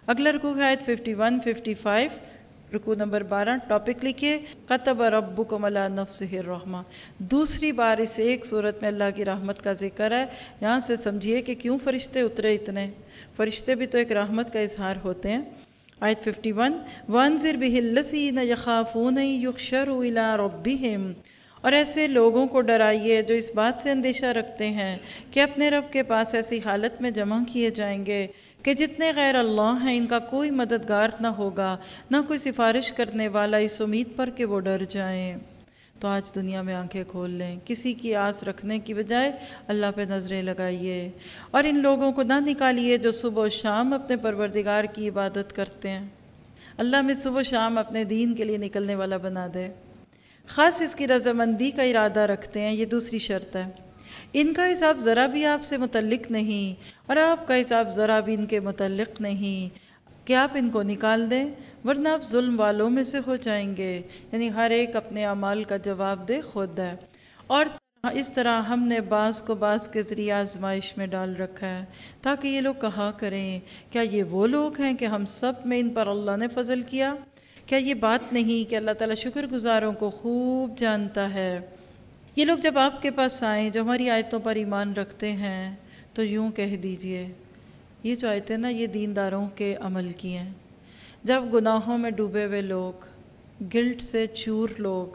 اگلا رکوع ہے آیت 51 55، رکوع نمبر 12، ٹاپک لکھیے کتب ربکم علی نفسہ الرحمہ۔ دوسری بار اس ایک صورت میں اللہ کی رحمت کا ذکر ہے۔ یہاں سے سمجھیے کہ کیوں فرشتے اترے اتنے، فرشتے بھی تو ایک رحمت کا اظہار ہوتے ہیں۔ آیت 51، وَأَنذِرْ بِهِ الَّذِينَ يَخَافُونَ أَن يُحْشَرُوا إِلَىٰ رَبِّهِمْ، اور ایسے لوگوں کو ڈرائیے جو اس بات سے اندیشہ رکھتے ہیں کہ اپنے رب کے پاس ایسی حالت میں جمع کیے جائیں گے کہ جتنے غیر اللہ ہیں ان کا کوئی مددگار نہ ہوگا، نہ کوئی سفارش کرنے والا، اس امید پر کہ وہ ڈر جائیں۔ تو آج دنیا میں آنکھیں کھول لیں، کسی کی آس رکھنے کی بجائے اللہ پہ نظریں لگائیے، اور ان لوگوں کو نہ نکالیے جو صبح و شام اپنے پروردگار کی عبادت کرتے ہیں۔ اللہ میں صبح و شام اپنے دین کے لیے نکلنے والا بنا دے، خاص اس کی رضامندی کا ارادہ رکھتے ہیں، یہ دوسری شرط ہے۔ ان کا حساب ذرا بھی آپ سے متعلق نہیں، اور آپ کا حساب ذرا بھی ان کے متعلق نہیں کہ آپ ان کو نکال دیں، ورنہ آپ ظلم والوں میں سے ہو جائیں گے۔ یعنی ہر ایک اپنے اعمال کا جواب دے خود ہے، اور اس طرح ہم نے بعض کو بعض کے ذریعے آزمائش میں ڈال رکھا ہے تاکہ یہ لوگ کہا کریں کیا یہ وہ لوگ ہیں کہ ہم سب میں ان پر اللہ نے فضل کیا؟ کیا یہ بات نہیں کہ اللہ تعالیٰ شکر گزاروں کو خوب جانتا ہے؟ یہ لوگ جب آپ کے پاس آئیں جو ہماری آیتوں پر ایمان رکھتے ہیں تو یوں کہہ دیجئے، یہ جو آیتیں نا یہ دینداروں کے عمل کی ہیں۔ جب گناہوں میں ڈوبے ہوئے لوگ، گلٹ سے چور لوگ،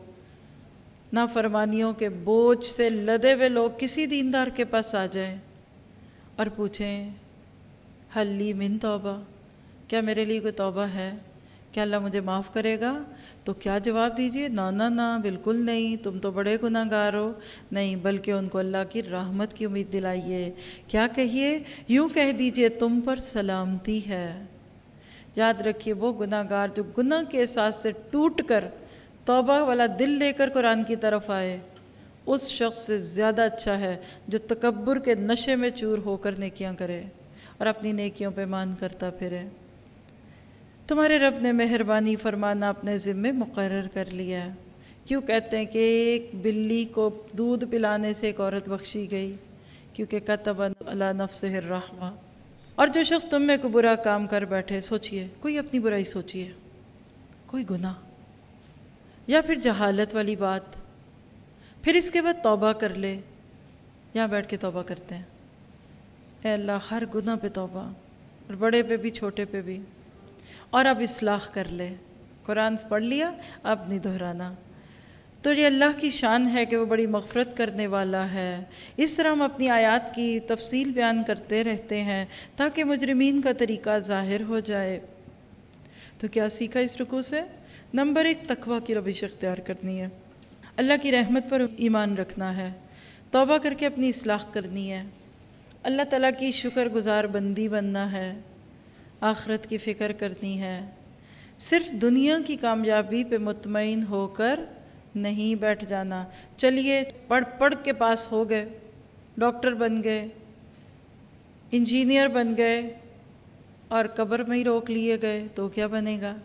نافرمانیوں کے بوجھ سے لدے ہوئے لوگ کسی دیندار کے پاس آ جائیں اور پوچھیں حل لی من توبہ، کیا میرے لیے کوئی توبہ ہے؟ کیا اللہ مجھے معاف کرے گا؟ تو کیا جواب دیجئے؟ نہ بالکل نہیں، تم تو بڑے گناہ گار ہو۔ نہیں، بلکہ ان کو اللہ کی رحمت کی امید دلائیے۔ کیا کہیے؟ یوں کہہ دیجئے تم پر سلامتی ہے۔ یاد رکھیے وہ گناہ گار جو گناہ کے احساس سے ٹوٹ کر توبہ والا دل لے کر قرآن کی طرف آئے، اس شخص سے زیادہ اچھا ہے جو تکبر کے نشے میں چور ہو کر نیکیاں کرے اور اپنی نیکیوں پہ مان کرتا پھرے۔ تمہارے رب نے مہربانی فرمانا اپنے ذمے مقرر کر لیا ہے۔ کیوں کہتے ہیں کہ ایک بلی کو دودھ پلانے سے ایک عورت بخشی گئی؟ کیونکہ کتب علی نفسہ الرحمہ۔ اور جو شخص تم میں کوئی برا کام کر بیٹھے، سوچئے کوئی اپنی برائی، سوچئے کوئی گناہ یا پھر جہالت والی بات، پھر اس کے بعد توبہ کر لے۔ یہاں بیٹھ کے توبہ کرتے ہیں، اے اللہ ہر گناہ پہ توبہ، اور بڑے پہ بھی چھوٹے پہ بھی، اور اب اصلاح کر لے۔ قرآن پڑھ لیا، اب نہیں دہرانا۔ تو یہ اللہ کی شان ہے کہ وہ بڑی مغفرت کرنے والا ہے۔ اس طرح ہم اپنی آیات کی تفصیل بیان کرتے رہتے ہیں تاکہ مجرمین کا طریقہ ظاہر ہو جائے۔ تو کیا سیکھا اس رکوع سے؟ نمبر 1، تقویٰ کی روش اختیار کرنی ہے، اللہ کی رحمت پر ایمان رکھنا ہے، توبہ کر کے اپنی اصلاح کرنی ہے، اللہ تعالیٰ کی شکر گزار بندی بننا ہے، آخرت کی فکر کرنی ہے، صرف دنیا کی کامیابی پہ مطمئن ہو کر نہیں بیٹھ جانا۔ چلیے پڑھ کے پاس ہو گئے، ڈاکٹر بن گئے، انجینئر بن گئے، اور قبر میں ہی روک لیے گئے تو کیا بنے گا؟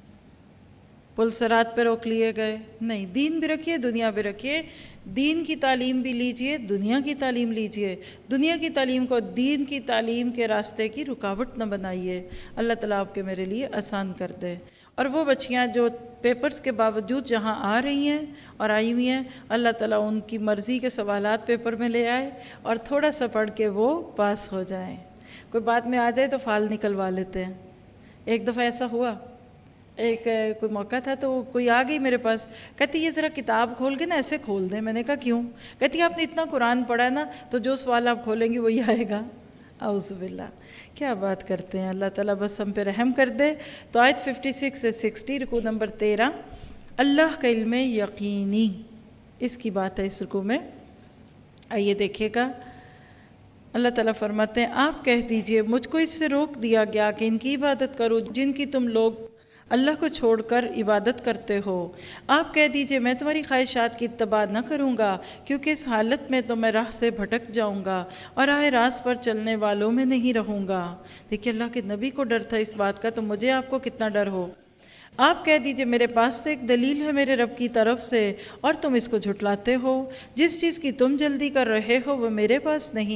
پل صراط پہ روک لیے گئے؟ نہیں، دین بھی رکھیے، دنیا بھی رکھیے، دین کی تعلیم بھی لیجئے، دنیا کی تعلیم لیجئے، دنیا کی تعلیم کو دین کی تعلیم کے راستے کی رکاوٹ نہ بنائیے۔ اللہ تعالیٰ آپ کے میرے لیے آسان کر دے۔ اور وہ بچیاں جو پیپرز کے باوجود جہاں آ رہی ہیں اور آئی ہوئی ہیں، اللہ تعالیٰ ان کی مرضی کے سوالات پیپر میں لے آئے اور تھوڑا سا پڑھ کے وہ پاس ہو جائیں۔ کوئی بات میں آ جائے تو فال نکلوا لیتے ہیں۔ ایک دفعہ ایسا ہوا، کوئی موقع تھا تو کوئی آ گئی میرے پاس، کہتی یہ ذرا کتاب کھول کے نا ایسے کھول دیں۔ میں نے کہا کیوں؟ کہتی آپ نے اتنا قرآن پڑھا ہے نا تو جو سوال آپ کھولیں گی وہی آئے گا۔ اعوذ باللہ، کیا بات کرتے ہیں! اللہ تعالیٰ بس ہم پہ رحم کر دے۔ تو آیت 56 سے 60، رکوع نمبر 13، اللہ کا علم یقینی، اس کی بات ہے اس رکوع میں۔ آئیے دیکھیے گا، اللہ تعالیٰ فرماتے ہیں آپ کہہ دیجئے مجھ کو اس سے روک دیا گیا کہ ان کی عبادت کرو جن کی تم لوگ اللہ کو چھوڑ کر عبادت کرتے ہو۔ آپ کہہ دیجئے میں تمہاری خواہشات کی اتباع نہ کروں گا، کیونکہ اس حالت میں تو میں راہ سے بھٹک جاؤں گا اور راہ راست پر چلنے والوں میں نہیں رہوں گا۔ دیکھیے اللہ کے نبی کو ڈر تھا اس بات کا، تو مجھے آپ کو کتنا ڈر ہو۔ آپ کہہ دیجئے میرے پاس تو ایک دلیل ہے میرے رب کی طرف سے اور تم اس کو جھٹلاتے ہو۔ جس چیز کی تم جلدی کر رہے ہو وہ میرے پاس نہیں،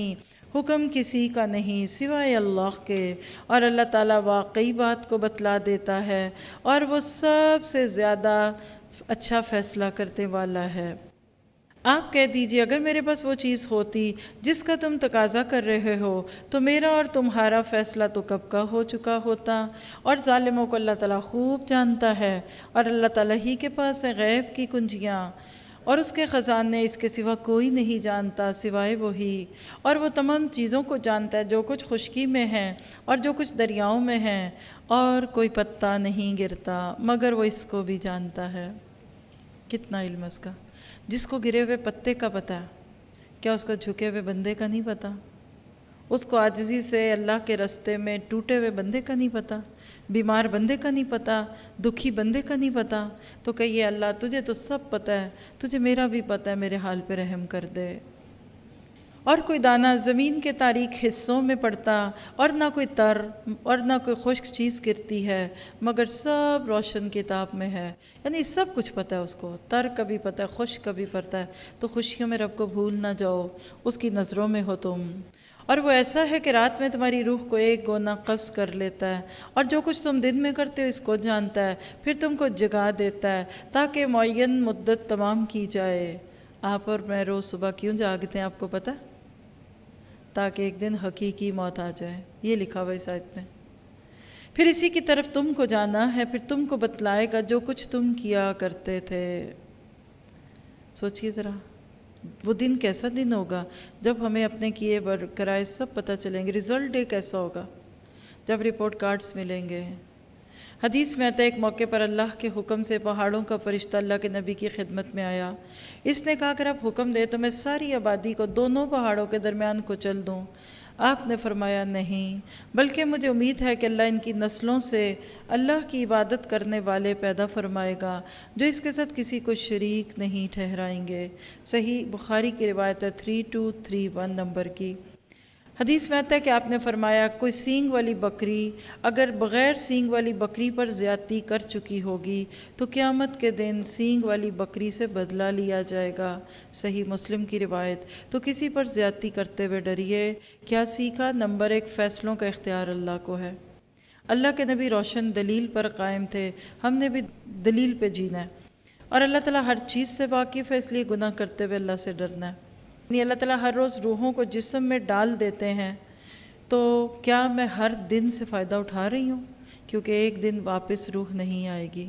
حکم کسی کا نہیں سوائے اللہ کے، اور اللہ تعالیٰ واقعی بات کو بتلا دیتا ہے اور وہ سب سے زیادہ اچھا فیصلہ کرنے والا ہے۔ آپ کہہ دیجئے اگر میرے پاس وہ چیز ہوتی جس کا تم تقاضا کر رہے ہو تو میرا اور تمہارا فیصلہ تو کب کا ہو چکا ہوتا، اور ظالموں کو اللہ تعالیٰ خوب جانتا ہے، اور اللہ تعالیٰ ہی کے پاس ہے غیب کی کنجیاں، اور اس کے خزانے اس کے سوا کوئی نہیں جانتا سوائے وہی، اور وہ تمام چیزوں کو جانتا ہے جو کچھ خشکی میں ہے اور جو کچھ دریاؤں میں ہے، اور کوئی پتا نہیں گرتا مگر وہ اس کو بھی جانتا ہے۔ کتنا علم اس کا! جس کو گرے ہوئے پتے کا پتہ ہے، کیا اس کو جھکے ہوئے بندے کا نہیں پتہ؟ اس کو عاجزی سے اللہ کے رستے میں ٹوٹے ہوئے بندے کا نہیں پتہ، بیمار بندے کا نہیں پتہ، دکھی بندے کا نہیں پتہ؟ تو کہیے اللہ تجھے تو سب پتہ ہے، تجھے میرا بھی پتہ ہے، میرے حال پہ رحم کر دے۔ اور کوئی دانہ زمین کے تاریک حصوں میں پڑتا، اور نہ کوئی تر اور نہ کوئی خشک چیز گرتی ہے، مگر سب روشن کتاب میں ہے۔ یعنی سب کچھ پتہ ہے اس کو، تر کا بھی پتہ ہے، خشک کا بھی پتہ ہے۔ تو خوشیوں میں رب کو بھول نہ جاؤ، اس کی نظروں میں ہو تم۔ اور وہ ایسا ہے کہ رات میں تمہاری روح کو ایک گونا قبض کر لیتا ہے، اور جو کچھ تم دن میں کرتے ہو اس کو جانتا ہے، پھر تم کو جگا دیتا ہے تاکہ معین مدت تمام کی جائے۔ آپ اور میں روز صبح کیوں جاگتے ہیں آپ کو پتہ؟ تاکہ ایک دن حقیقی موت آ جائے، یہ لکھا ہوا اس آیت میں۔ پھر اسی کی طرف تم کو جانا ہے، پھر تم کو بتلائے گا جو کچھ تم کیا کرتے تھے۔ سوچئے ذرا وہ دن کیسا دن ہوگا جب ہمیں اپنے کیے کرائے سب پتہ چلیں گے، رزلٹ ڈے کیسا ہوگا جب رپورٹ کارڈز ملیں گے۔ حدیث میں آتا ہے ایک موقع پر اللہ کے حکم سے پہاڑوں کا فرشتہ اللہ کے نبی کی خدمت میں آیا۔ اس نے کہا اگر آپ حکم دیں تو میں ساری آبادی کو دونوں پہاڑوں کے درمیان کچل دوں۔ آپ نے فرمایا نہیں، بلکہ مجھے امید ہے کہ اللہ ان کی نسلوں سے اللہ کی عبادت کرنے والے پیدا فرمائے گا جو اس کے ساتھ کسی کو شریک نہیں ٹھہرائیں گے۔ صحیح بخاری کی روایت ہے 3231 نمبر کی۔ حدیث میں آتا ہے کہ آپ نے فرمایا کوئی سینگ والی بکری اگر بغیر سینگ والی بکری پر زیادتی کر چکی ہوگی تو قیامت کے دن سینگ والی بکری سے بدلہ لیا جائے گا۔ صحیح مسلم کی روایت۔ تو کسی پر زیادتی کرتے ہوئے ڈریے۔ کیا سیکھا؟ نمبر 1، فیصلوں کا اختیار اللہ کو ہے۔ اللہ کے نبی روشن دلیل پر قائم تھے، ہم نے بھی دلیل پہ جینا ہے، اور اللہ تعالیٰ ہر چیز سے واقف ہے، اس لیے گناہ کرتے ہوئے اللہ سے ڈرنا ہے۔ یعنی اللہ تعالیٰ ہر روز روحوں کو جسم میں ڈال دیتے ہیں، تو کیا میں ہر دن سے فائدہ اٹھا رہی ہوں؟ کیونکہ ایک دن واپس روح نہیں آئے گی۔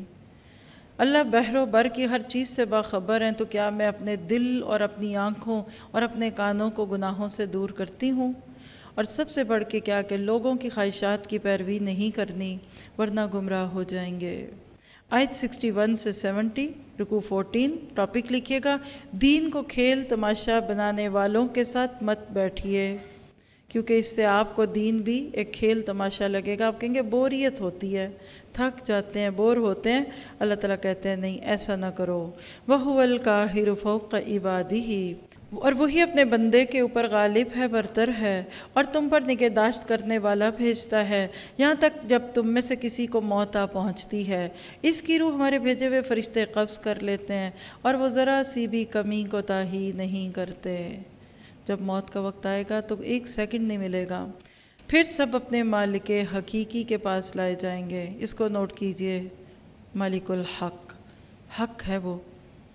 اللہ بحر و بر کی ہر چیز سے باخبر ہیں، تو کیا میں اپنے دل اور اپنی آنکھوں اور اپنے کانوں کو گناہوں سے دور کرتی ہوں؟ اور سب سے بڑھ کے کیا کہ لوگوں کی خواہشات کی پیروی نہیں کرنی، ورنہ گمراہ ہو جائیں گے۔ آیت 61 سے 70، رکوع 14، ٹاپک لکھیے گا، دین کو کھیل تماشا بنانے والوں کے ساتھ مت بیٹھیے، کیونکہ اس سے آپ کو دین بھی ایک کھیل تماشا لگے گا۔ آپ کہیں گے بوریت ہوتی ہے، تھک جاتے ہیں، بور ہوتے ہیں۔ اللہ تعالیٰ کہتے ہیں نہیں، ایسا نہ کرو۔ وَهُوَ الْقَاهِرُ فَوْقَ عِبَادِهِ، اور وہی اپنے بندے کے اوپر غالب ہے، برتر ہے، اور تم پر نگہداشت کرنے والا بھیجتا ہے یہاں تک جب تم میں سے کسی کو موت آ پہنچتی ہے۔ اس کی روح ہمارے بھیجے ہوئے فرشتے قبض کر لیتے ہیں، اور وہ ذرا سی بھی کمی کوتاہی نہیں کرتے۔ جب موت کا وقت آئے گا تو ایک سیکنڈ نہیں ملے گا، پھر سب اپنے مالک حقیقی کے پاس لائے جائیں گے۔ اس کو نوٹ کیجئے، مالک الحق، حق ہے وہ۔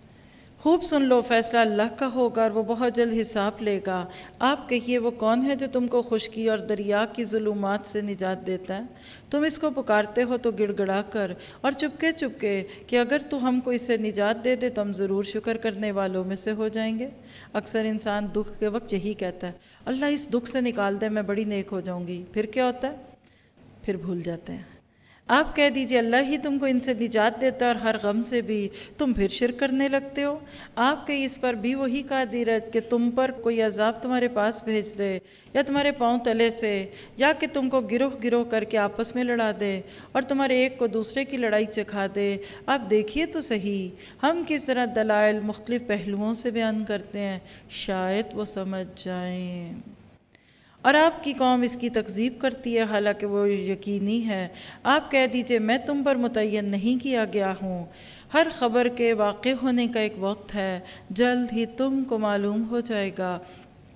خوب سن لو، فیصلہ اللہ کا ہوگا اور وہ بہت جلد حساب لے گا۔ آپ کہیے وہ کون ہے جو تم کو خشکی اور دریا کی ظلمات سے نجات دیتا ہے؟ تم اس کو پکارتے ہو تو گڑ گڑا کر اور چپکے چپکے کہ اگر تو ہم کو اس سے نجات دے دے تو ہم ضرور شکر کرنے والوں میں سے ہو جائیں گے۔ اکثر انسان دکھ کے وقت یہی کہتا ہے، اللہ اس دکھ سے نکال دے، میں بڑی نیک ہو جاؤں گی۔ پھر کیا ہوتا ہے؟ پھر بھول جاتے ہیں۔ آپ کہہ دیجئے اللہ ہی تم کو ان سے نجات دیتا ہے اور ہر غم سے بھی، تم پھر شرک کرنے لگتے ہو۔ آپ کہیں اس پر بھی وہی قادر ہے کہ تم پر کوئی عذاب تمہارے پاس بھیج دے، یا تمہارے پاؤں تلے سے، یا کہ تم کو گروہ گروہ کر کے آپس میں لڑا دے اور تمہارے ایک کو دوسرے کی لڑائی چکھا دے۔ آپ دیکھیے تو صحیح ہم کس طرح دلائل مختلف پہلوؤں سے بیان کرتے ہیں، شاید وہ سمجھ جائیں۔ اور آپ کی قوم اس کی تکذیب کرتی ہے حالانکہ وہ یقینی ہے۔ آپ کہہ دیجئے میں تم پر متعین نہیں کیا گیا ہوں۔ ہر خبر کے واقع ہونے کا ایک وقت ہے، جلد ہی تم کو معلوم ہو جائے گا۔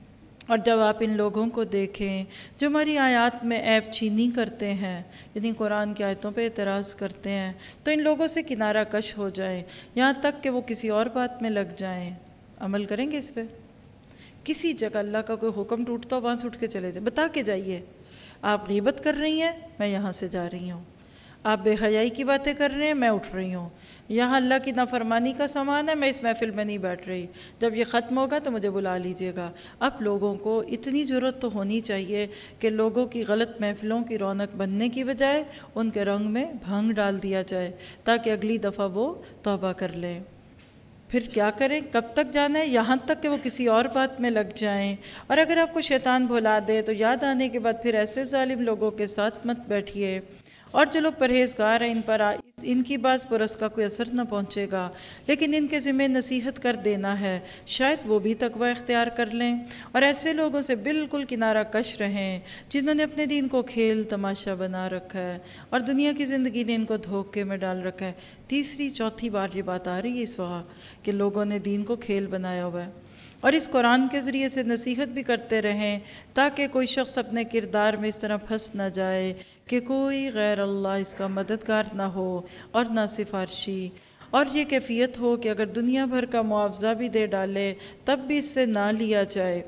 اور جب آپ ان لوگوں کو دیکھیں جو ہماری آیات میں عیب چینی کرتے ہیں، یعنی قرآن کی آیتوں پہ اعتراض کرتے ہیں، تو ان لوگوں سے کنارہ کش ہو جائیں، یہاں تک کہ وہ کسی اور بات میں لگ جائیں۔ عمل کریں گے اس پہ؟ کسی جگہ اللہ کا کوئی حکم ٹوٹتا ہو وہاں سے اٹھ کے چلے جائیں، بتا کے جائیے آپ غیبت کر رہی ہیں، میں یہاں سے جا رہی ہوں، آپ بے حیائی کی باتیں کر رہے ہیں، میں اٹھ رہی ہوں، یہاں اللہ کی نافرمانی کا سامان ہے، میں اس محفل میں نہیں بیٹھ رہی، جب یہ ختم ہوگا تو مجھے بلا لیجئے گا۔ اب لوگوں کو اتنی جرأت تو ہونی چاہیے کہ لوگوں کی غلط محفلوں کی رونق بننے کی بجائے ان کے رنگ میں بھنگ ڈال دیا جائے تاکہ اگلی دفعہ وہ توبہ کر لیں۔ پھر کیا کریں؟ کب تک جانا ہے؟ یہاں تک کہ وہ کسی اور بات میں لگ جائیں، اور اگر آپ کو شیطان بھلا دے تو یاد آنے کے بعد پھر ایسے ظالم لوگوں کے ساتھ مت بیٹھیے۔ اور جو لوگ پرہیزگار ہیں ان کی بات پر اس کا کوئی اثر نہ پہنچے گا، لیکن ان کے ذمہ نصیحت کر دینا ہے، شاید وہ بھی تقوی اختیار کر لیں، اور ایسے لوگوں سے بالکل کنارہ کش رہیں جنہوں نے اپنے دین کو کھیل تماشا بنا رکھا ہے اور دنیا کی زندگی نے ان کو دھوکے میں ڈال رکھا ہے۔ تیسری چوتھی بار یہ بات آ رہی ہے اس وقت کہ لوگوں نے دین کو کھیل بنایا ہوا ہے، اور اس قرآن کے ذریعے سے نصیحت بھی کرتے رہیں تاکہ کوئی شخص اپنے کردار میں اس طرح پھنس نہ جائے کہ کوئی غیر اللہ اس کا مددگار نہ ہو اور نہ سفارشی، اور یہ کیفیت ہو کہ اگر دنیا بھر کا معاوضہ بھی دے ڈالے تب بھی اس سے نہ لیا جائے۔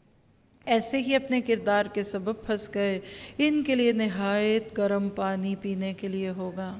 ایسے ہی اپنے کردار کے سبب پھنس گئے، ان کے لیے نہایت گرم پانی پینے کے لیے ہوگا۔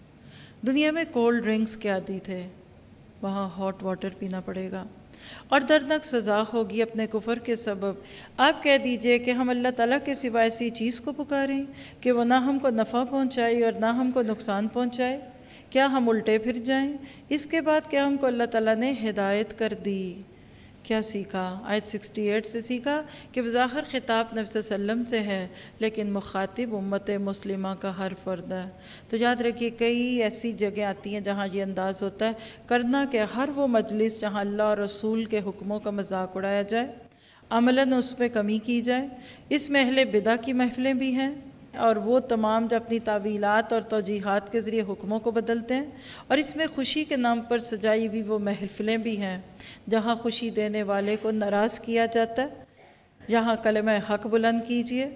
دنیا میں کولڈ ڈرنکس کے عادی تھے، وہاں ہاٹ واٹر پینا پڑے گا، اور دردناک سزا ہوگی اپنے کفر کے سبب۔ آپ کہہ دیجئے کہ ہم اللہ تعالیٰ کے سوا ایسی چیز کو پکاریں کہ وہ نہ ہم کو نفع پہنچائے اور نہ ہم کو نقصان پہنچائے، کیا ہم الٹے پھر جائیں؟ اس کے بعد کیا ہم کو اللہ تعالیٰ نے ہدایت کر دی؟ کیا سیکھا؟ آیت 68 سے سیکھا کہ بظاہر خطاب نبی صلی اللہ علیہ وسلم سے ہے لیکن مخاطب امت مسلمہ کا ہر فرد ہے۔ تو یاد رکھیے کئی ایسی جگہ آتی ہیں جہاں یہ انداز ہوتا ہے کرنا کہ ہر وہ مجلس جہاں اللہ اور رسول کے حکموں کا مذاق اڑایا جائے، عملاً اس پہ کمی کی جائے۔ اس میں اہل بدع کی محفلیں بھی ہیں، اور وہ تمام جو اپنی تعویلات اور توجیحات کے ذریعے حکموں کو بدلتے ہیں، اور اس میں خوشی کے نام پر سجائی ہوئی وہ محفلیں بھی ہیں جہاں خوشی دینے والے کو ناراض کیا جاتا ہے۔ یہاں کلمہ حق بلند کیجئے،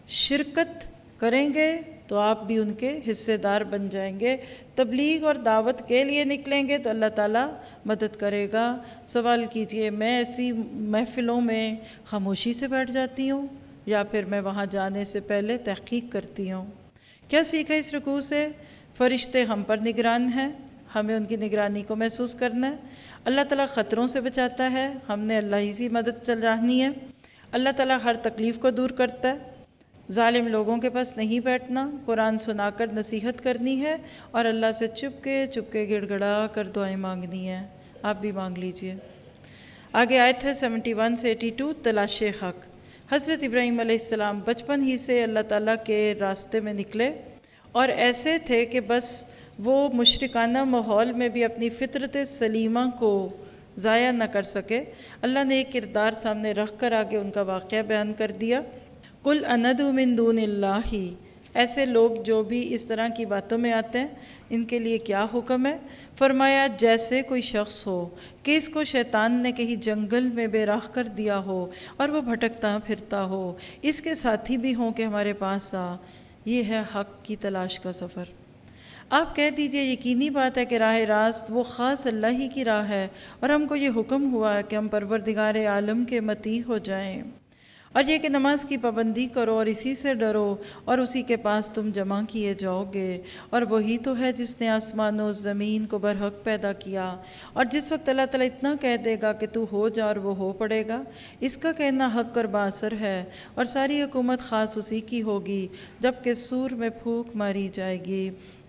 شرکت کریں گے تو آپ بھی ان کے حصے دار بن جائیں گے، تبلیغ اور دعوت کے لیے نکلیں گے تو اللہ تعالیٰ مدد کرے گا۔ سوال کیجئے میں ایسی محفلوں میں خاموشی سے بیٹھ جاتی ہوں یا پھر میں وہاں جانے سے پہلے تحقیق کرتی ہوں؟ کیا سیکھا اس رکوع سے؟ فرشتے ہم پر نگران ہیں، ہمیں ان کی نگرانی کو محسوس کرنا ہے۔ اللہ تعالیٰ خطروں سے بچاتا ہے، ہم نے اللہ ہی سے مدد چاہنی ہے۔ اللہ تعالیٰ ہر تکلیف کو دور کرتا ہے، ظالم لوگوں کے پاس نہیں بیٹھنا، قرآن سنا کر نصیحت کرنی ہے، اور اللہ سے چپ کے گڑ گڑا کر دعائیں مانگنی ہیں۔ آپ بھی مانگ لیجئے۔ آگے آیت ہے 71 سے 82، تلاش حق۔ حضرت ابراہیم علیہ السلام بچپن ہی سے اللہ تعالیٰ کے راستے میں نکلے، اور ایسے تھے کہ بس وہ مشرکانہ ماحول میں بھی اپنی فطرت سلیمہ کو ضائع نہ کر سکے۔ اللہ نے ایک کردار سامنے رکھ کر آگے ان کا واقعہ بیان کر دیا۔ قُلْ أَنَدْعُو مِن دُونِ اللَّهِ، ایسے لوگ جو بھی اس طرح کی باتوں میں آتے ہیں ان کے لیے کیا حکم ہے؟ فرمایا جیسے کوئی شخص ہو کہ اس کو شیطان نے کہیں جنگل میں بے راہ کر دیا ہو اور وہ بھٹکتا پھرتا ہو، اس کے ساتھی بھی ہوں کہ ہمارے پاس آ۔ یہ ہے حق کی تلاش کا سفر۔ آپ کہہ دیجئے یقینی بات ہے کہ راہ راست وہ خاص اللہ ہی کی راہ ہے، اور ہم کو یہ حکم ہوا ہے کہ ہم پروردگار عالم کے مطیع ہو جائیں، اور یہ کہ نماز کی پابندی کرو اور اسی سے ڈرو اور اسی کے پاس تم جمع کیے جاؤ گے، اور وہی تو ہے جس نے آسمان و زمین کو برحق پیدا کیا، اور جس وقت اللہ تعالیٰ اتنا کہہ دے گا کہ تو ہو جا اور وہ ہو پڑے گا، اس کا کہنا حق اور باثر ہے، اور ساری حکومت خاص اسی کی ہوگی جب کہ سور میں پھونک ماری جائے گی۔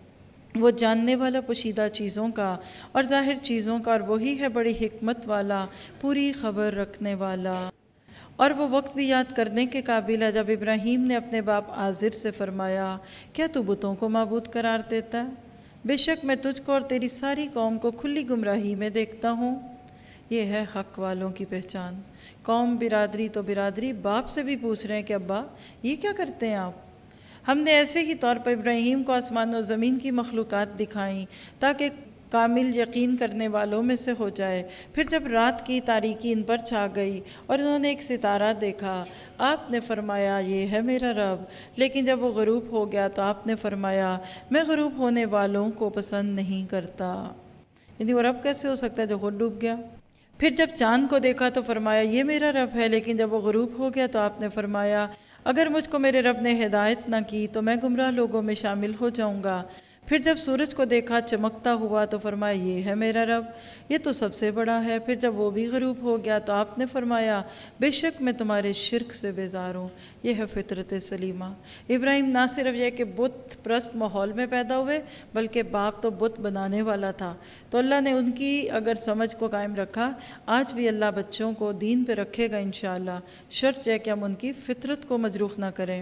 وہ جاننے والا پوشیدہ چیزوں کا اور ظاہر چیزوں کا، اور وہی ہے بڑی حکمت والا، پوری خبر رکھنے والا۔ اور وہ وقت بھی یاد کرنے کے قابل ہے جب ابراہیم نے اپنے باپ آزر سے فرمایا کیا تو بتوں کو معبود قرار دیتا ہے؟ بے شک میں تجھ کو اور تیری ساری قوم کو کھلی گمراہی میں دیکھتا ہوں۔ یہ ہے حق والوں کی پہچان۔ قوم برادری تو برادری باپ سے بھی پوچھ رہے ہیں کہ ابا یہ کیا کرتے ہیں آپ؟ ہم نے ایسے ہی طور پر ابراہیم کو آسمان و زمین کی مخلوقات دکھائیں تاکہ کامل یقین کرنے والوں میں سے ہو جائے۔ پھر جب رات کی تاریکی ان پر چھا گئی اور انہوں نے ایک ستارہ دیکھا، آپ نے فرمایا یہ ہے میرا رب، لیکن جب وہ غروب ہو گیا تو آپ نے فرمایا میں غروب ہونے والوں کو پسند نہیں کرتا۔ یعنی وہ رب کیسے ہو سکتا ہے جو خود ڈوب گیا؟ پھر جب چاند کو دیکھا تو فرمایا یہ میرا رب ہے، لیکن جب وہ غروب ہو گیا تو آپ نے فرمایا اگر مجھ کو میرے رب نے ہدایت نہ کی تو میں گمراہ لوگوں میں شامل ہو جاؤں گا۔ پھر جب سورج کو دیکھا چمکتا ہوا تو فرمایا یہ ہے میرا رب، یہ تو سب سے بڑا ہے۔ پھر جب وہ بھی غروب ہو گیا تو آپ نے فرمایا بے شک میں تمہارے شرک سے بیزار ہوں۔ یہ ہے فطرت سلیمہ۔ ابراہیم نہ صرف یہ کہ بت پرست ماحول میں پیدا ہوئے بلکہ باپ تو بت بنانے والا تھا، تو اللہ نے ان کی اگر سمجھ کو قائم رکھا، آج بھی اللہ بچوں کو دین پہ رکھے گا انشاءاللہ، شرط ہے کہ ہم ان کی فطرت کو مجروح نہ کریں۔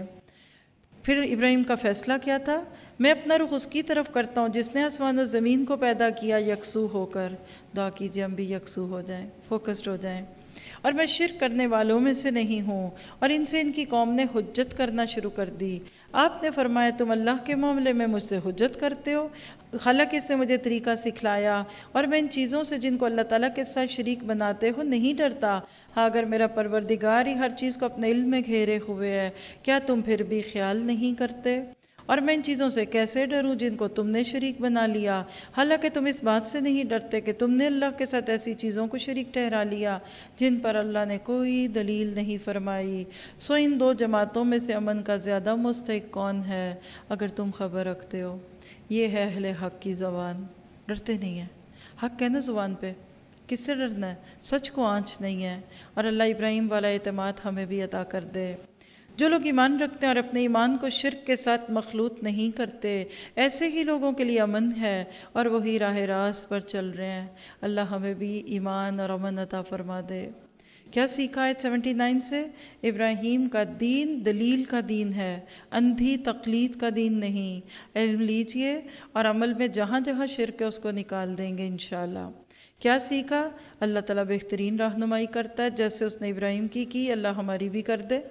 پھر ابراہیم کا فیصلہ کیا تھا؟ میں اپنا رخ اس کی طرف کرتا ہوں جس نے آسمان و زمین کو پیدا کیا یکسو ہو کر۔ دعا کیجئے ہم بھی یکسو ہو جائیں، فوکسڈ ہو جائیں۔ اور میں شرک کرنے والوں میں سے نہیں ہوں۔ اور ان سے ان کی قوم نے حجت کرنا شروع کر دی۔ آپ نے فرمایا تم اللہ کے معاملے میں مجھ سے حجت کرتے ہو، حالانکہ اس نے مجھے طریقہ سکھلایا، اور میں ان چیزوں سے جن کو اللہ تعالیٰ کے ساتھ شریک بناتے ہو نہیں ڈرتا۔ ہاں اگر میرا پروردگار ہی ہر چیز کو اپنے علم میں گھیرے ہوئے ہے، کیا تم پھر بھی خیال نہیں کرتے؟ اور میں ان چیزوں سے کیسے ڈروں جن کو تم نے شریک بنا لیا، حالانکہ تم اس بات سے نہیں ڈرتے کہ تم نے اللہ کے ساتھ ایسی چیزوں کو شریک ٹھہرا لیا جن پر اللہ نے کوئی دلیل نہیں فرمائی۔ سو ان دو جماعتوں میں سے امن کا زیادہ مستحق کون ہے اگر تم خبر رکھتے ہو؟ یہ ہے اہل حق کی زبان۔ ڈرتے نہیں ہیں، حق ہے نا زبان پہ، کس سے ڈرنا ہے؟ سچ کو آنچ نہیں ہے۔ اور اللہ ابراہیم والا اعتماد ہمیں بھی عطا کر دے۔ جو لوگ ایمان رکھتے ہیں اور اپنے ایمان کو شرک کے ساتھ مخلوط نہیں کرتے، ایسے ہی لوگوں کے لیے امن ہے اور وہی راہ راست پر چل رہے ہیں۔ اللہ ہمیں بھی ایمان اور امن عطا فرما دے۔ کیا سیکھا آیت 79 سے؟ ابراہیم کا دین دلیل کا دین ہے، اندھی تقلید کا دین نہیں۔ علم لیجئے اور عمل میں جہاں جہاں شرک ہے اس کو نکال دیں گے انشاءاللہ۔ کیا سیکھا؟ اللہ تعالیٰ بہترین رہنمائی کرتا ہے، جیسے اس نے ابراہیم کی اللہ ہماری بھی کر دے۔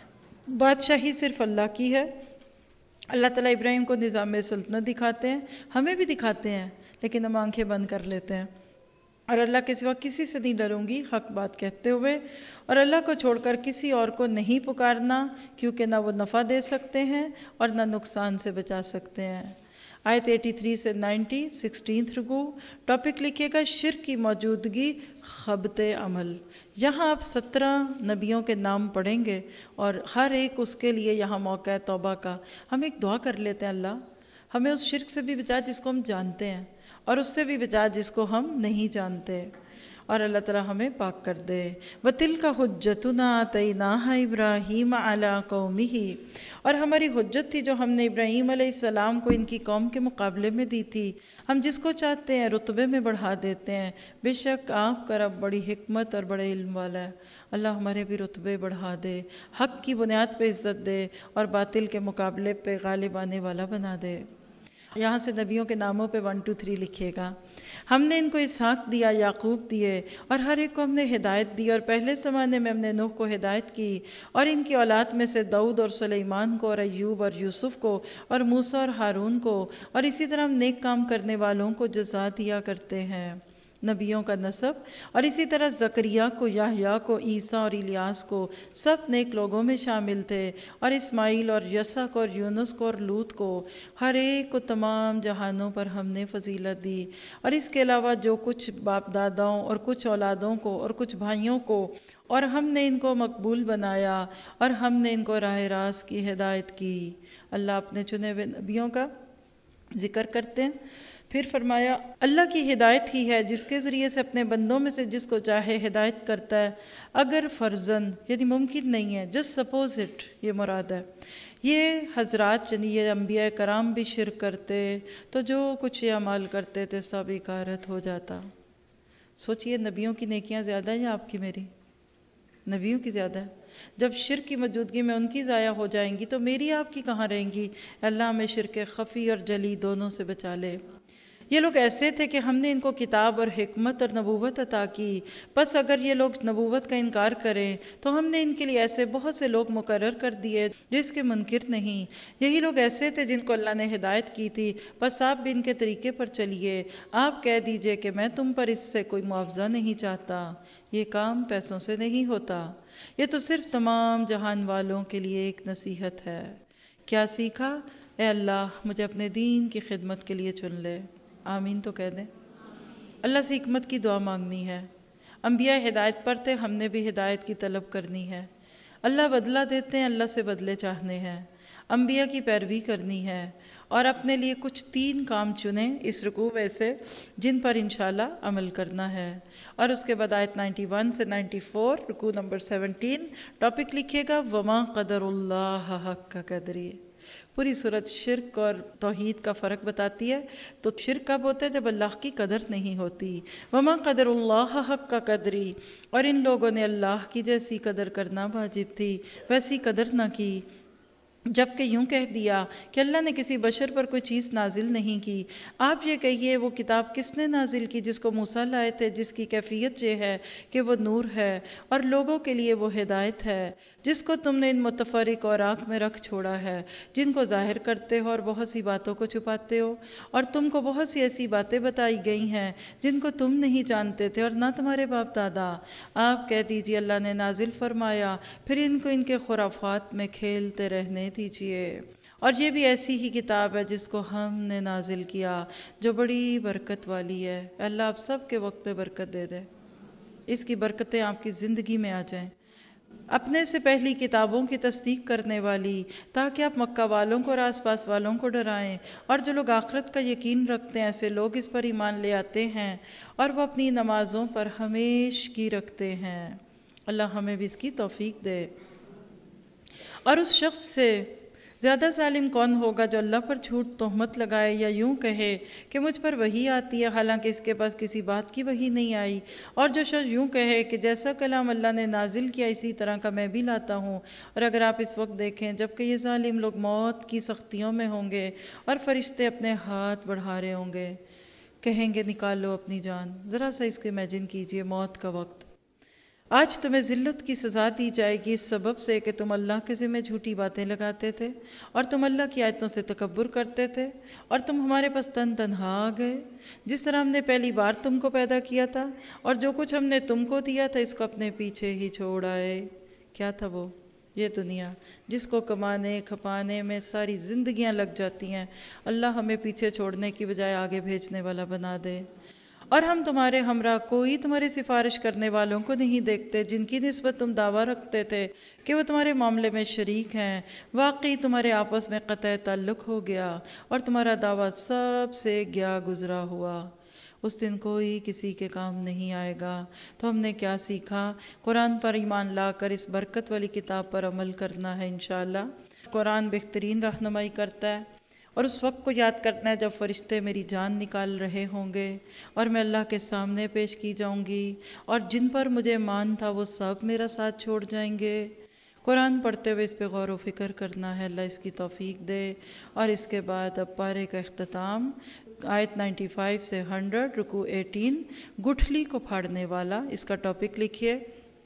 بادشاہی صرف اللہ کی ہے۔ اللہ تعالیٰ ابراہیم کو نظام سلطنت دکھاتے ہیں، ہمیں بھی دکھاتے ہیں، لیکن ہم آنکھیں بند کر لیتے ہیں۔ اور اللہ کے سوا کسی سے نہیں ڈروں گی، حق بات کہتے ہوئے، اور اللہ کو چھوڑ کر کسی اور کو نہیں پکارنا، کیونکہ نہ وہ نفع دے سکتے ہیں اور نہ نقصان سے بچا سکتے ہیں۔ آیت 83 سے 90، 16 رکوع۔ ٹاپک لکھیے گا شرک کی موجودگی، خبط عمل۔ یہاں آپ 17 نبیوں کے نام پڑھیں گے اور ہر ایک اس کے لیے یہاں موقع ہے توبہ کا۔ ہم ایک دعا کر لیتے ہیں، اللہ ہمیں اس شرک سے بھی بچا جس کو ہم جانتے ہیں، اور اس سے بھی بچا جس کو ہم نہیں جانتے، اور اللہ تعالیٰ ہمیں پاک کر دے۔ وَتِلْكَ حُجَّتُنَا آتَيْنَاهَا إِبْرَاهِيمَ عَلَىٰ قَوْمِهِ، اور ہماری حجت تھی جو ہم نے ابراہیم علیہ السلام کو ان کی قوم کے مقابلے میں دی تھی۔ ہم جس کو چاہتے ہیں رتبے میں بڑھا دیتے ہیں، بے شک آپ کا رب بڑی حکمت اور بڑے علم والا ہے۔ اللہ ہمارے بھی رتبے بڑھا دے، حق کی بنیاد پہ عزت دے اور باطل کے مقابلے پہ غالب آنے والا بنا دے۔ یہاں سے نبیوں کے ناموں پہ 1 2 3 لکھیے گا۔ ہم نے ان کو اسحاق دیا، یعقوب دیے، اور ہر ایک کو ہم نے ہدایت دی، اور پہلے زمانے میں ہم نے نوح کو ہدایت کی، اور ان کی اولاد میں سے داؤد اور سلیمان کو، اور ایوب اور یوسف کو، اور موسیٰ اور ہارون کو، اور اسی طرح ہم نیک کام کرنے والوں کو جزا دیا کرتے ہیں۔ نبیوں کا نسب، اور اسی طرح زکریہ کو، یحییٰ کو، عیسیٰ اور الیاس کو، سب نیک لوگوں میں شامل تھے، اور اسماعیل اور یسع کو، اور یونس کو، اور لوط کو، ہر ایک کو تمام جہانوں پر ہم نے فضیلت دی۔ اور اس کے علاوہ جو کچھ باپ داداؤں اور کچھ اولادوں کو اور کچھ بھائیوں کو، اور ہم نے ان کو مقبول بنایا، اور ہم نے ان کو راہ راست کی ہدایت کی۔ اللہ اپنے چنے ہوئے نبیوں کا ذکر کرتے ہیں۔ پھر فرمایا اللہ کی ہدایت ہی ہے جس کے ذریعے سے اپنے بندوں میں سے جس کو چاہے ہدایت کرتا ہے، اگر فرضاً یعنی ممکن نہیں ہے، جسٹ سپوز اٹ، یہ مراد ہے۔ یہ حضرات یعنی یہ انبیاء کرام بھی شرک کرتے تو جو کچھ یہ عمل کرتے تھے سب اکارت ہو جاتا۔ سوچئے نبیوں کی نیکیاں زیادہ ہیں یا آپ کی میری؟ نبیوں کی زیادہ ہے۔ جب شرک کی موجودگی میں ان کی ضائع ہو جائیں گی تو میری آپ کی کہاں رہیں گی؟ اللہ ہمیں شرک خفی اور جلی دونوں سے بچا لے۔ یہ لوگ ایسے تھے کہ ہم نے ان کو کتاب اور حکمت اور نبوت عطا کی، پس اگر یہ لوگ نبوت کا انکار کریں تو ہم نے ان کے لیے ایسے بہت سے لوگ مقرر کر دیے جو اس کے منکر نہیں۔ یہی لوگ ایسے تھے جن کو اللہ نے ہدایت کی تھی، پس آپ بھی ان کے طریقے پر چلیے۔ آپ کہہ دیجئے کہ میں تم پر اس سے کوئی معاوضہ نہیں چاہتا، یہ کام پیسوں سے نہیں ہوتا، یہ تو صرف تمام جہان والوں کے لیے ایک نصیحت ہے۔ کیا سیکھا؟ اے اللہ مجھے اپنے دین کی خدمت کے لیے چن لے۔ آمین تو کہہ دیں۔ اللہ سے حکمت کی دعا مانگنی ہے۔ انبیاء ہدایت پر تھے، ہم نے بھی ہدایت کی طلب کرنی ہے۔ اللہ بدلہ دیتے ہیں، اللہ سے بدلے چاہنے ہیں۔ انبیاء کی پیروی کرنی ہے اور اپنے لیے کچھ 3 کام چنیں اس رکوع میں سے جن پر انشاءاللہ عمل کرنا ہے۔ اور اس کے بعد آیت 91 سے 94 رکوع نمبر 17 ٹاپک لکھیے گا وَمَا قَدَرُ اللَّهَ حَقَّ قَدْرِهِ۔ پوری صورت شرک اور توحید کا فرق بتاتی ہے۔ تو شرک کب ہوتا ہے؟ جب اللہ کی قدر نہیں ہوتی۔ وَمَا قَدَرُ اللَّهَ حَقَّ قَدْرِهِ، اور ان لوگوں نے اللہ کی جیسی قدر کرنا واجب تھی ویسی قدر نہ کی، جبکہ یوں کہہ دیا کہ اللہ نے کسی بشر پر کوئی چیز نازل نہیں کی۔ آپ یہ کہیے وہ کتاب کس نے نازل کی جس کو موسیٰ لائے تھے، جس کی کیفیت یہ ہے کہ وہ نور ہے اور لوگوں کے لیے وہ ہدایت ہے، جس کو تم نے ان متفرق اوراق میں رکھ چھوڑا ہے جن کو ظاہر کرتے ہو اور بہت سی باتوں کو چھپاتے ہو، اور تم کو بہت سی ایسی باتیں بتائی گئی ہیں جن کو تم نہیں جانتے تھے اور نہ تمہارے باپ دادا۔ آپ کہہ دیجئے اللہ نے نازل فرمایا، پھر ان کو ان کے خرافات میں کھیلتے رہنے دیجئے۔ اور یہ بھی ایسی ہی کتاب ہے جس کو ہم نے نازل کیا جو بڑی برکت والی ہے۔ اللہ آپ سب کے وقت پہ برکت دے دے، اس کی برکتیں آپ کی زندگی میں آ جائیں۔ اپنے سے پہلی کتابوں کی تصدیق کرنے والی، تاکہ آپ مکہ والوں کو اور آس پاس والوں کو ڈرائیں، اور جو لوگ آخرت کا یقین رکھتے ہیں ایسے لوگ اس پر ایمان لے آتے ہیں اور وہ اپنی نمازوں پر ہمیشگی رکھتے ہیں۔ اللہ ہمیں بھی اس کی توفیق دے۔ اور اس شخص سے زیادہ ظالم کون ہوگا جو اللہ پر جھوٹ تہمت لگائے یا یوں کہے کہ مجھ پر وحی آتی ہے حالانکہ اس کے پاس کسی بات کی وحی نہیں آئی، اور جو شخص یوں کہے کہ جیسا کلام اللہ نے نازل کیا اسی طرح کا میں بھی لاتا ہوں۔ اور اگر آپ اس وقت دیکھیں جبکہ یہ ظالم لوگ موت کی سختیوں میں ہوں گے اور فرشتے اپنے ہاتھ بڑھا رہے ہوں گے، کہیں گے نکالو اپنی جان۔ ذرا سا اس کو امیجن کیجئے، موت کا وقت۔ آج تمہیں ذلت کی سزا دی جائے گی اس سبب سے کہ تم اللہ کے ذمہ جھوٹی باتیں لگاتے تھے اور تم اللہ کی آیتوں سے تکبر کرتے تھے، اور تم ہمارے پاس تنہا آ گئے جس طرح ہم نے پہلی بار تم کو پیدا کیا تھا، اور جو کچھ ہم نے تم کو دیا تھا اس کو اپنے پیچھے ہی چھوڑ آئے۔ کیا تھا وہ؟ یہ دنیا جس کو کمانے کھپانے میں ساری زندگیاں لگ جاتی ہیں۔ اللہ ہمیں پیچھے چھوڑنے کی بجائے آگے بھیجنے والا بنا دے۔ اور ہم تمہارے ہمراہ کوئی تمہاری سفارش کرنے والوں کو نہیں دیکھتے جن کی نسبت تم دعویٰ رکھتے تھے کہ وہ تمہارے معاملے میں شریک ہیں۔ واقعی تمہارے آپس میں قطع تعلق ہو گیا اور تمہارا دعویٰ سب سے گیا گزرا ہوا۔ اس دن کوئی کسی کے کام نہیں آئے گا۔ تو ہم نے کیا سیکھا؟ قرآن پر ایمان لا کر اس برکت والی کتاب پر عمل کرنا ہے انشاءاللہ۔ قرآن بہترین رہنمائی کرتا ہے، اور اس وقت کو یاد کرنا ہے جب فرشتے میری جان نکال رہے ہوں گے اور میں اللہ کے سامنے پیش کی جاؤں گی، اور جن پر مجھے مان تھا وہ سب میرا ساتھ چھوڑ جائیں گے۔ قرآن پڑھتے ہوئے اس پہ غور و فکر کرنا ہے، اللہ اس کی توفیق دے۔ اور اس کے بعد اب پارے کا اختتام آیت 95 سے 100 رکوع 18 گٹھلی کو پھاڑنے والا، اس کا ٹاپک لکھیے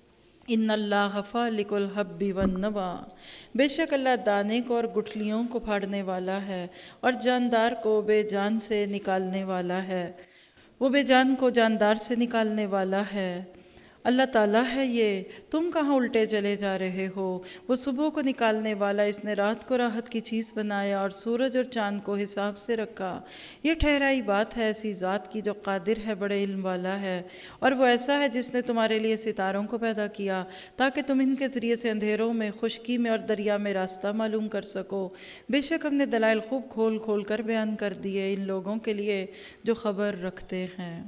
ان اللہ فالق الحب والنوى، بے شک اللہ دانے کو اور گٹھلیوں کو پھاڑنے والا ہے اور جاندار کو بے جان سے نکالنے والا ہے۔ وہ بے جان کو جاندار سے نکالنے والا ہے۔ اللہ تعالیٰ ہے یہ، تم کہاں الٹے چلے جا رہے ہو؟ وہ صبح کو نکالنے والا، اس نے رات کو راحت کی چیز بنایا اور سورج اور چاند کو حساب سے رکھا۔ یہ ٹھہرائی بات ہے ایسی ذات کی جو قادر ہے، بڑے علم والا ہے۔ اور وہ ایسا ہے جس نے تمہارے لیے ستاروں کو پیدا کیا تاکہ تم ان کے ذریعے سے اندھیروں میں، خشکی میں اور دریا میں راستہ معلوم کر سکو۔ بے شک ہم نے دلائل خوب کھول کھول کر بیان کر دیے ان لوگوں کے لیے جو خبر رکھتے ہیں۔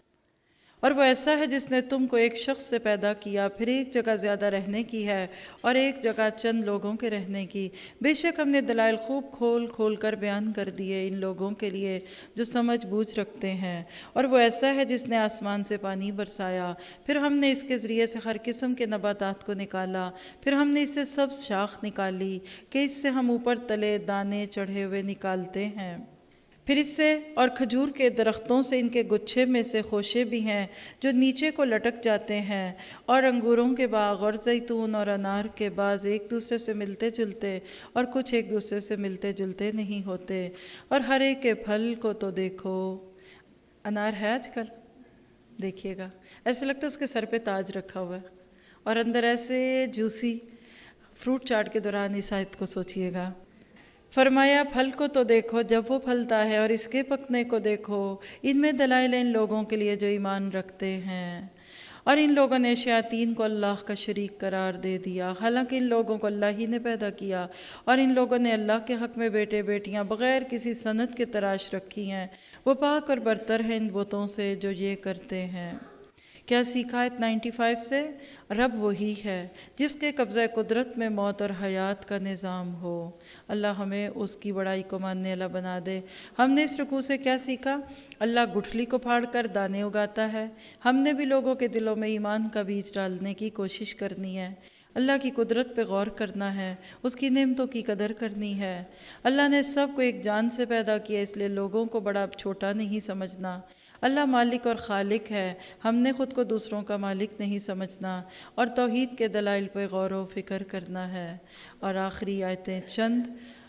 اور وہ ایسا ہے جس نے تم کو ایک شخص سے پیدا کیا، پھر ایک جگہ زیادہ رہنے کی ہے اور ایک جگہ چند لوگوں کے رہنے کی۔ بے شک ہم نے دلائل خوب کھول کھول کر بیان کر دیے ان لوگوں کے لیے جو سمجھ بوجھ رکھتے ہیں۔ اور وہ ایسا ہے جس نے آسمان سے پانی برسایا، پھر ہم نے اس کے ذریعے سے ہر قسم کے نباتات کو نکالا، پھر ہم نے اس سے سبز شاخ نکالی کہ اس سے ہم اوپر تلے دانے چڑھے ہوئے نکالتے ہیں۔ پھر اس سے اور کھجور کے درختوں سے ان کے گچھے میں سے خوشے بھی ہیں جو نیچے کو لٹک جاتے ہیں، اور انگوروں کے باغ اور زیتون اور انار کے باغ ایک دوسرے سے ملتے جلتے اور کچھ ایک دوسرے سے ملتے جلتے نہیں ہوتے، اور ہر ایک کے پھل کو تو دیکھو۔ انار ہے آج کل، دیکھیے گا ایسے لگتا ہے اس کے سر پہ تاج رکھا ہوا ہے، اور اندر ایسے جوسی۔ فروٹ چاٹ کے دوران اس آیت کو سوچئے گا۔ فرمایا پھل کو تو دیکھو جب وہ پھلتا ہے، اور اس کے پکنے کو دیکھو، ان میں دلائل ان لوگوں کے لیے جو ایمان رکھتے ہیں۔ اور ان لوگوں نے شیاطین کو اللہ کا شریک قرار دے دیا، حالانکہ ان لوگوں کو اللہ ہی نے پیدا کیا، اور ان لوگوں نے اللہ کے حق میں بیٹے بیٹیاں بغیر کسی سند کے تراش رکھی ہیں۔ وہ پاک اور برتر ہیں ان بتوں سے جو یہ کرتے ہیں۔ کیا سیکھا آیت 95 سے؟ رب وہی ہے جس کے قبضہ قدرت میں موت اور حیات کا نظام ہو۔ اللہ ہمیں اس کی بڑائی کو ماننے والا بنا دے۔ ہم نے اس رکوع سے کیا سیکھا؟ اللہ گٹھلی کو پھاڑ کر دانے اگاتا ہے۔ ہم نے بھی لوگوں کے دلوں میں ایمان کا بیج ڈالنے کی کوشش کرنی ہے، اللہ کی قدرت پہ غور کرنا ہے، اس کی نعمتوں کی قدر کرنی ہے۔ اللہ نے سب کو ایک جان سے پیدا کیا، اس لیے لوگوں کو بڑا چھوٹا نہیں سمجھنا۔ اللہ مالک اور خالق ہے، ہم نے خود کو دوسروں کا مالک نہیں سمجھنا، اور توحید کے دلائل پہ غور و فکر کرنا ہے۔ اور آخری آیتیں چند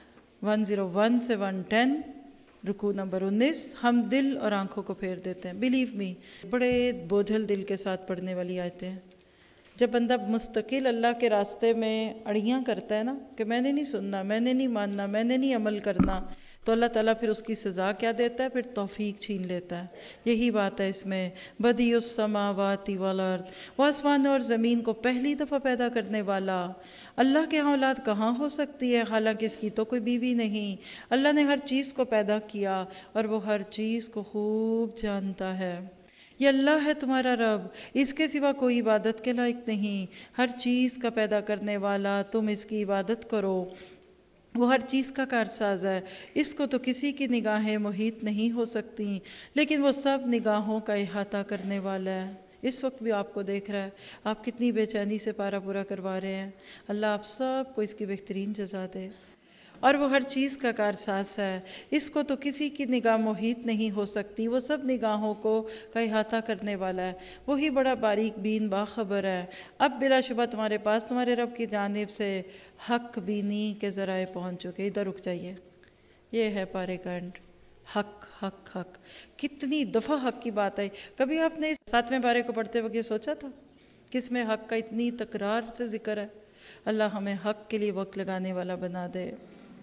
101 سے 110، رکوع نمبر 19۔ ہم دل اور آنکھوں کو پھیر دیتے ہیں، بلیو می بڑے بوجھل دل کے ساتھ پڑھنے والی آیتیں ہیں۔ جب بندہ مستقل اللہ کے راستے میں اڑیاں کرتا ہے نا کہ میں نے نہیں سننا، میں نے نہیں ماننا، میں نے نہیں عمل کرنا، تو اللہ تعالیٰ پھر اس کی سزا کیا دیتا ہے؟ پھر توفیق چھین لیتا ہے۔ یہی بات ہے اس میں، بدیع السماوات والارض، وہ آسمان اور زمین کو پہلی دفعہ پیدا کرنے والا۔ اللہ کے ہاں اولاد کہاں ہو سکتی ہے، حالانکہ اس کی تو کوئی بیوی نہیں۔ اللہ نے ہر چیز کو پیدا کیا اور وہ ہر چیز کو خوب جانتا ہے۔ یہ اللہ ہے تمہارا رب، اس کے سوا کوئی عبادت کے لائق نہیں، ہر چیز کا پیدا کرنے والا، تم اس کی عبادت کرو۔ وہ ہر چیز کا کارساز ہے، اس کو تو کسی کی نگاہیں محیط نہیں ہو سکتی، لیکن وہ سب نگاہوں کا احاطہ کرنے والا ہے۔ اس وقت بھی آپ کو دیکھ رہا ہے، آپ کتنی بے چینی سے پارا پورا کروا رہے ہیں۔ اللہ آپ سب کو اس کی بہترین جزا دے۔ اور وہ ہر چیز کا کارساز ہے، اس کو تو کسی کی نگاہ محیط نہیں ہو سکتی، وہ سب نگاہوں کو کا احاطہ کرنے والا ہے، وہی بڑا باریک بین باخبر ہے۔ اب بلا شبہ تمہارے پاس تمہارے رب کی جانب سے حق بینی کے ذرائع پہنچ چکے۔ ادھر رک جائیے، یہ ہے پارے کا اینڈ۔ حق حق حق، کتنی دفعہ حق کی بات آئی۔ کبھی آپ نے 7ویں پارے کو پڑھتے وقت یہ سوچا تھا کس میں حق کا اتنی تکرار سے ذکر ہے؟ اللہ ہمیں حق کے لیے وقت لگانے والا بنا دے۔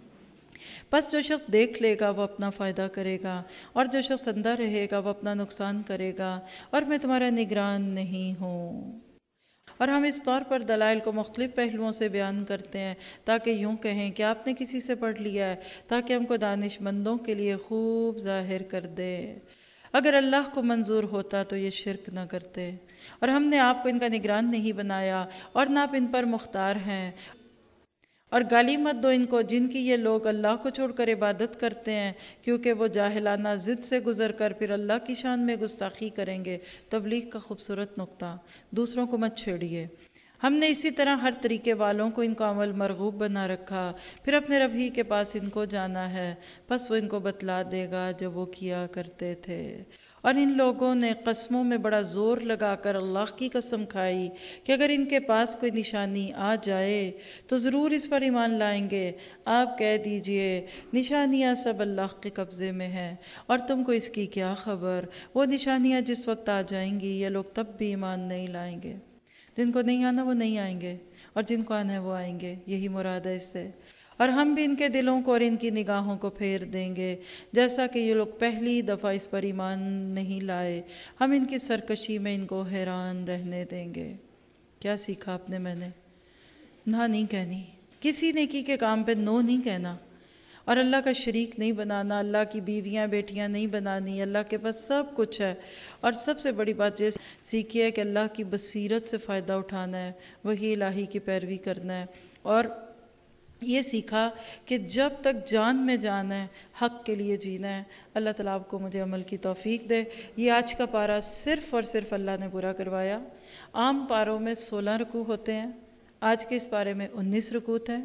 بس جو شخص دیکھ لے گا وہ اپنا فائدہ کرے گا، اور جو شخص اندھا رہے گا وہ اپنا نقصان کرے گا، اور میں تمہارا نگران نہیں ہوں۔ اور ہم اس طور پر دلائل کو مختلف پہلوؤں سے بیان کرتے ہیں تاکہ یوں کہیں کہ آپ نے کسی سے پڑھ لیا ہے، تاکہ ہم کو دانش مندوں کے لیے خوب ظاہر کر دے۔ اگر اللہ کو منظور ہوتا تو یہ شرک نہ کرتے، اور ہم نے آپ کو ان کا نگران نہیں بنایا، اور نہ آپ ان پر مختار ہیں۔ اور گالی مت دو ان کو جن کی یہ لوگ اللہ کو چھوڑ کر عبادت کرتے ہیں، کیونکہ وہ جاہلانہ ضد سے گزر کر پھر اللہ کی شان میں گستاخی کریں گے۔ تبلیغ کا خوبصورت نقطہ، دوسروں کو مت چھیڑیے۔ ہم نے اسی طرح ہر طریقے والوں کو ان کو عمل مرغوب بنا رکھا، پھر اپنے رب ہی کے پاس ان کو جانا ہے، پس وہ ان کو بتلا دے گا جو وہ کیا کرتے تھے۔ اور ان لوگوں نے قسموں میں بڑا زور لگا کر اللہ کی قسم کھائی کہ اگر ان کے پاس کوئی نشانی آ جائے تو ضرور اس پر ایمان لائیں گے۔ آپ کہہ دیجئے نشانیاں سب اللہ کے قبضے میں ہیں، اور تم کو اس کی کیا خبر؟ وہ نشانیاں جس وقت آ جائیں گی یہ لوگ تب بھی ایمان نہیں لائیں گے۔ جن کو نہیں آنا وہ نہیں آئیں گے، اور جن کو آنا ہے وہ آئیں گے، یہی مراد ہے اس سے۔ اور ہم بھی ان کے دلوں کو اور ان کی نگاہوں کو پھیر دیں گے، جیسا کہ یہ لوگ پہلی دفعہ اس پر ایمان نہیں لائے، ہم ان کی سرکشی میں ان کو حیران رہنے دیں گے۔ کیا سیکھا آپ نے؟ میں نے نہ نہیں کہنی، کسی نیکی کے کام پہ نو نہیں کہنا، اور اللہ کا شریک نہیں بنانا، اللہ کی بیویاں بیٹیاں نہیں بنانی۔ اللہ کے پاس سب کچھ ہے، اور سب سے بڑی بات یہ سیکھی ہے کہ اللہ کی بصیرت سے فائدہ اٹھانا ہے، وہی الہی کی پیروی کرنا ہے۔ اور یہ سیکھا کہ جب تک جان میں جان ہے حق کے لیے جینا ہے۔ اللہ تعالیٰ آپ کو مجھے عمل کی توفیق دے۔ یہ آج کا پارہ صرف اور صرف اللہ نے پورا کروایا۔ عام پاروں میں 16 رکوع ہوتے ہیں، آج کے اس پارے میں 19 رکوع ہیں،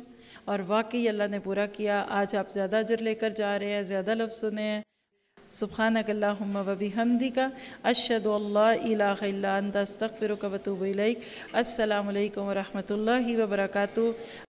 اور واقعی اللہ نے پورا کیا. آج آپ زیادہ اجر لے کر جا رہے ہیں, زیادہ لفظ سنے ہیں. سبحانک اللہم و بحمدک اشہد ان لا الہ الا انت استغفرک و اتوب الیک. السلام علیکم و رحمۃ اللہ وبرکاتہ.